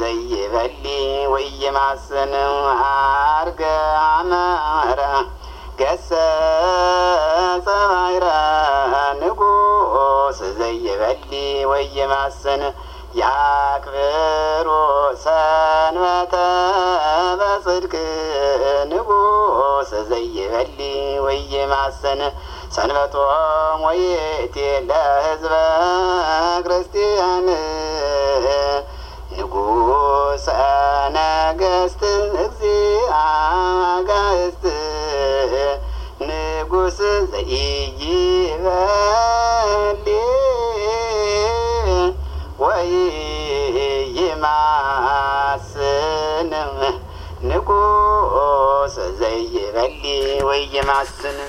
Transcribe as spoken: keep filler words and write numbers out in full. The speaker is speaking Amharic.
ዘይበሊ ወይማስን አርገ አመረ ገሰጸ ባይረ ንጉስ ዘይበሊ ወይማስን ያክብሩ ሰንበተ በጽድቅ ንጉስ ዘይበሊ ወይማስን ሰንበቶም ወይእቲ ለሕዝበ ክርስቲያን ንጉሰ ነገሥት እግዚአ አጋዕዝት ንጉስ ዘይበሊ ወይማስን ንጉስ ዘይበሊ ወይማስን